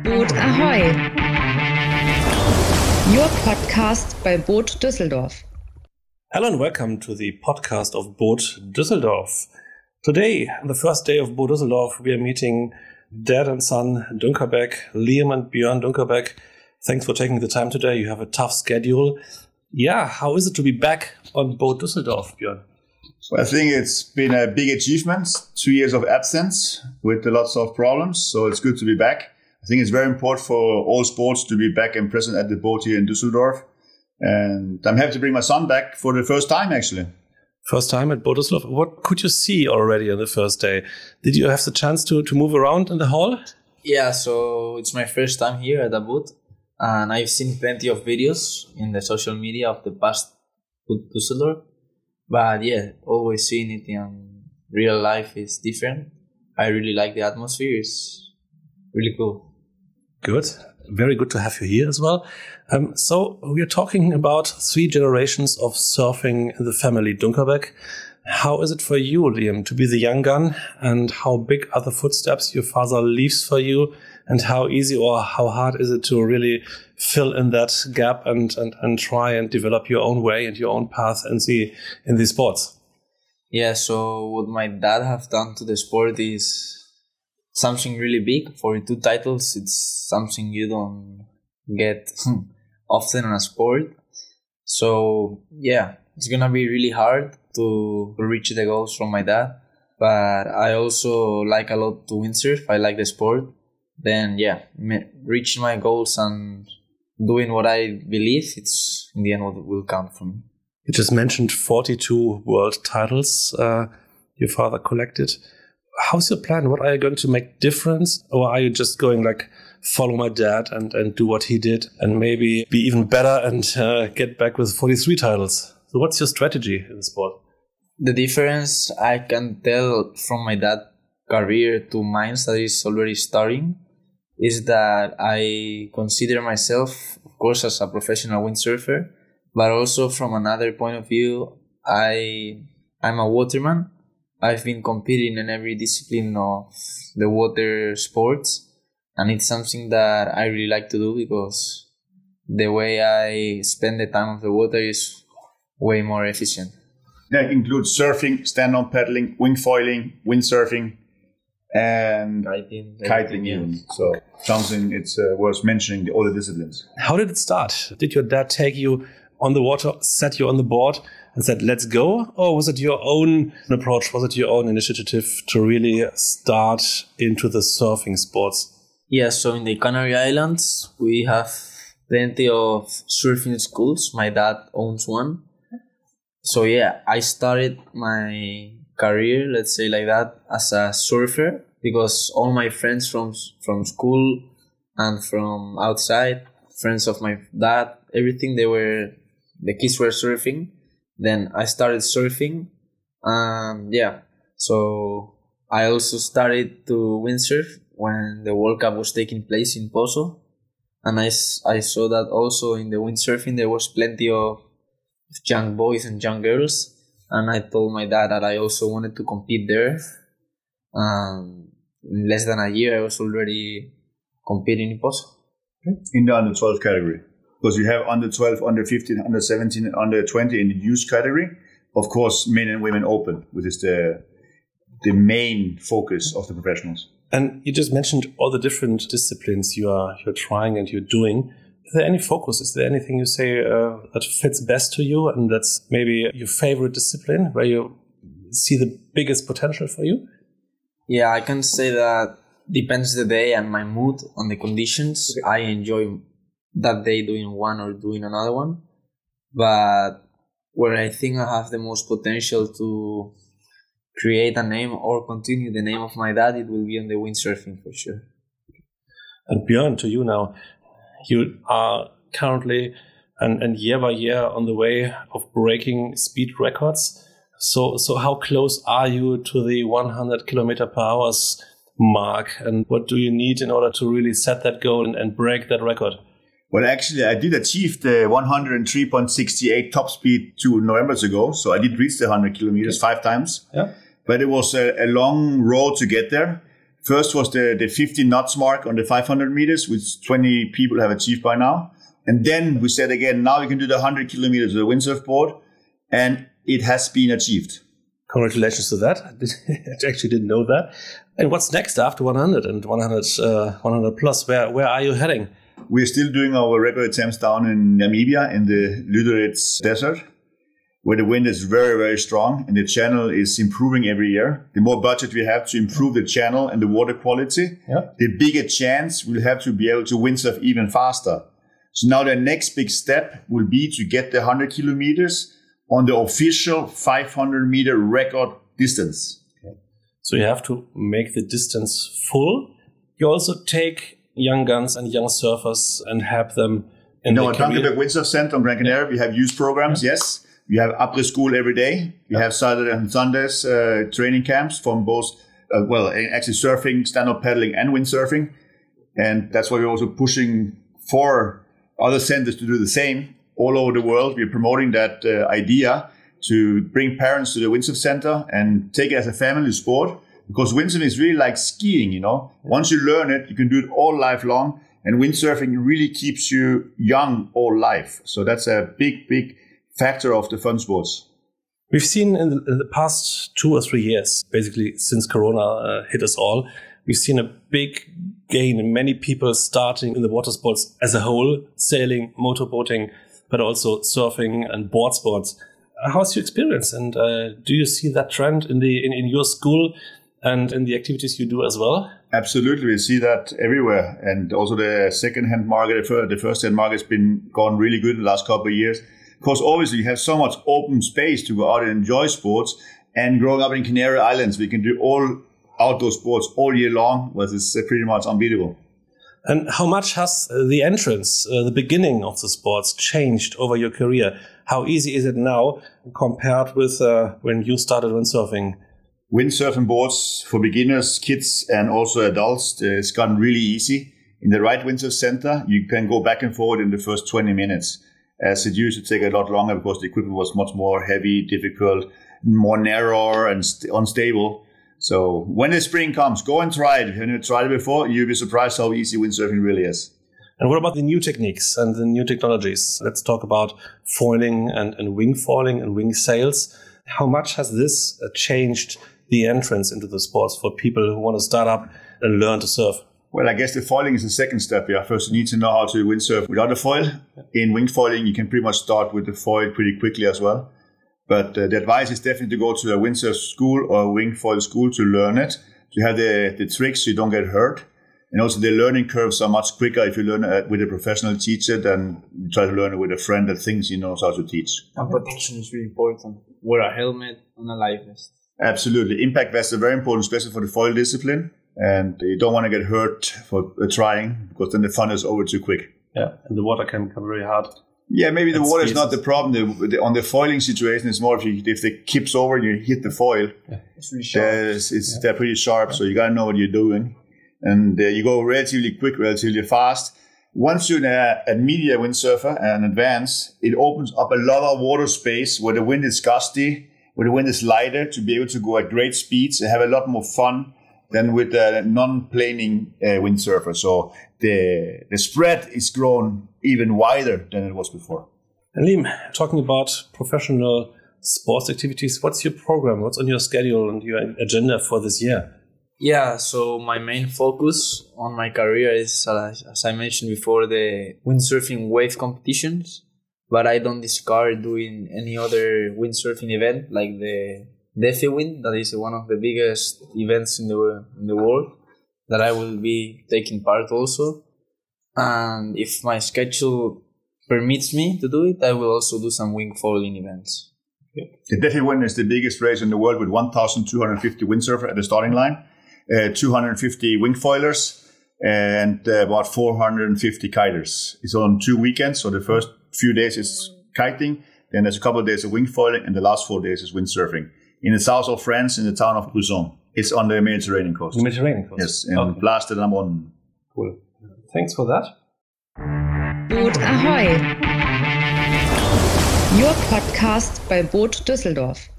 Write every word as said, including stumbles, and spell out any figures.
Boot Ahoy! Your podcast by Boot Düsseldorf. Hello and welcome to the podcast of Boot Düsseldorf. Today, on the first day of Boot Düsseldorf, we are meeting dad and son Dunkerbeck, Liam and Björn Dunkerbeck. Thanks for taking the time today. You have a tough schedule. Yeah, how is it to be back on Boot Düsseldorf, Björn? Well, I think it's been a big achievement, two years of absence with lots of problems. So it's good to be back. I think it's very important for all sports to be back and present at the boat here in Düsseldorf. And I'm happy to bring my son back for the first time, actually. First time at Boot Düsseldorf. What could you see already on the first day? Did you have the chance to, to move around in the hall? Yeah, so it's my first time here at the boot. And I've seen plenty of videos in the social media of the past Boot Düsseldorf. But yeah, always seeing it in real life is different. I really like the atmosphere. It's really cool. Good. Very good to have you here as well. Um, so we are talking about three generations of surfing in the family Dunkerbeck. How is it for you, Liam, to be the young gun? And how big are the footsteps your father leaves for you? And how easy or how hard is it to really fill in that gap and, and, and try and develop your own way and your own path in the, in these sports? Yeah, so what my dad have done to the sport is something really big. For two titles, it's something you don't get often in a sport. So yeah, it's going to be really hard to reach the goals from my dad. But I also like a lot to windsurf. I like the sport. Then yeah, reaching my goals and doing what I believe, it's in the end what will count for me. You just mentioned forty-two world titles uh, your father collected. How's your plan? What are you going to make difference? Or are you just going like follow my dad and, and do what he did and maybe be even better and uh, get back with forty-three titles? So what's your strategy in the sport? The difference I can tell from my dad's career to mine that is already starting is that I consider myself, of course, as a professional windsurfer, but also from another point of view, I, I'm a waterman. I've been competing in every discipline of the water sports, and it's something that I really like to do because the way I spend the time of the water is way more efficient. Yeah, it includes surfing, stand-on paddling, wing foiling, windsurfing, and kiting. kiting even. So something it's uh, worth mentioning, all the disciplines. How did it start? Did your dad take you on the water, set you on the board and said, let's go? Or was it your own approach? Was it your own initiative to really start into the surfing sports? Yeah, so in the Canary Islands, we have plenty of surfing schools. My dad owns one. So yeah, I started my career, let's say like that, as a surfer because all my friends from from school and from outside, friends of my dad, everything, they were, the kids were surfing. Then I started surfing. Um, yeah, so I also started to windsurf when the World Cup was taking place in Pozo. And I, I saw that also in the windsurfing there was plenty of young boys and young girls. And I told my dad that I also wanted to compete there. Um, in less than a year, I was already competing in Pozo. In the under twelve category. Because you have under twelve, under fifteen, under seventeen, and under twenty in the youth category. Of course, men and women open, which is the the main focus of the professionals. And you just mentioned all the different disciplines you are you're trying and you're doing. Is there any focus? Is there anything you say uh, that fits best to you and that's maybe your favorite discipline where you see the biggest potential for you? Yeah, I can say that depends the day and my mood on the conditions. Okay. I enjoy that day doing one or doing another one. But where I think I have the most potential to create a name or continue the name of my dad, it will be on the windsurfing for sure. And Björn, to you now. You are currently and, and year by year on the way of breaking speed records. So so how close are you to the one hundred kilometer per hour mark? And what do you need in order to really set that goal and, and break that record? Well, actually, I did achieve the one hundred three point six eight top speed two Novembers ago. So I did reach the one hundred kilometers five times. Yeah. But it was a, a long road to get there. First was the, the fifty knots mark on the five hundred meters, which twenty people have achieved by now. And then we said again, now we can do the one hundred kilometers with a windsurf board, and it has been achieved. Congratulations to that. I, did, I actually didn't know that. And what's next after one hundred and one hundred, uh, one hundred plus? Where, where are you heading? We're still doing our record attempts down in Namibia in the Lüderitz Desert, where the wind is very, very strong and the channel is improving every year. The more budget we have to improve the channel and the water quality, yeah. the bigger chance we'll have to be able to windsurf even faster. So now the next big step will be to get the one hundred kilometers on the official five hundred meter record distance. Okay. So you have to make the distance full. You also take young guns and young surfers and help them in no, the at Dunkerberg Windsurf Center on Gran Canaria, yeah. we have youth programs, yeah. yes. We have après school every day. We yeah. have Saturday and Sundays uh, training camps from both, uh, well, actually surfing, stand-up paddling, and windsurfing. And that's why we're also pushing for other centers to do the same all over the world. We're promoting that uh, idea to bring parents to the windsurf center and take it as a family sport. Because windsurfing is really like skiing, you know. Yeah. Once you learn it, you can do it all life long. And windsurfing really keeps you young all life. So that's a big, big factor of the fun sports. We've seen in the, in the past two or three years, basically since Corona uh, hit us all, we've seen a big gain in many people starting in the water sports as a whole, sailing, motorboating, but also surfing and board sports. How's your experience? And uh, do you see that trend in the in, in your school and in the activities you do as well? Absolutely. We see that everywhere. And also the second-hand market, the first-hand market has been gone really good in the last couple of years. Because obviously you have so much open space to go out and enjoy sports. And growing up in Canary Islands, we can do all outdoor sports all year long, which is pretty much unbeatable. And how much has the entrance, uh, the beginning of the sports changed over your career? How easy is it now compared with uh, when you started windsurfing? Windsurfing boards for beginners, kids, and also adults, it's gotten really easy. In the right windsurf center, you can go back and forward in the first twenty minutes. As it used to take a lot longer because the equipment was much more heavy, difficult, more narrow and st- unstable. So when the spring comes, go and try it. If you haven't tried it before, you'll be surprised how easy windsurfing really is. And what about the new techniques and the new technologies? Let's talk about foiling and, and wing foiling and wing sails. How much has this changed the entrance into the sports for people who want to start up and learn to surf? Well, I guess the foiling is the second step. Yeah, first you need to know how to windsurf without a foil. In wing foiling, you can pretty much start with the foil pretty quickly as well. But uh, the advice is definitely to go to a windsurf school or a wing foil school to learn it, to have the, the tricks so you don't get hurt. And also the learning curves are much quicker if you learn it with a professional teacher than you try to learn it with a friend that thinks he knows how to teach. And protection is really important. Wear a helmet and a life vest. Absolutely. Impact vests are very important, especially for the foil discipline. And you don't want to get hurt for trying, because then the fun is over too quick. Yeah, and the water can become very hard. Yeah, maybe the water is not the problem. The, the, on the foiling situation, it's more if, you, if it kips over and you hit the foil, yeah. it's really sharp. It's, it's, yeah. They're pretty sharp, yeah. So you got to know what you're doing. And uh, you go relatively quick, relatively fast. Once you're a, a media windsurfer and advanced, it opens up a lot of water space where the wind is gusty, where the wind is lighter, to be able to go at great speeds and have a lot more fun than with a non-planing uh, windsurfer. So the the spread is grown even wider than it was before. And Liam, talking about professional sports activities, what's your program? What's on your schedule and your agenda for this year? Yeah, so my main focus on my career is, uh, as I mentioned before, the windsurfing wave competitions. But I don't discard doing any other windsurfing event like the Defiwind, that is one of the biggest events in the in the world, that I will be taking part also. And if my schedule permits me to do it, I will also do some wing foiling events. Okay. The Defiwind is the biggest race in the world with one thousand two hundred fifty windsurfers at the starting line, uh, two hundred fifty wing foilers, and uh, about four hundred fifty kiters. It's on two weekends, so the first few days is kiting, then there's a couple of days of wing foiling, and the last four days is windsurfing. In the south of France, in the town of Brusson. It's on the Mediterranean coast. The Mediterranean coast? Yes, in okay. Place de la Monne. Cool. Thanks for that. Boot Ahoy! Your podcast bei Boot Düsseldorf.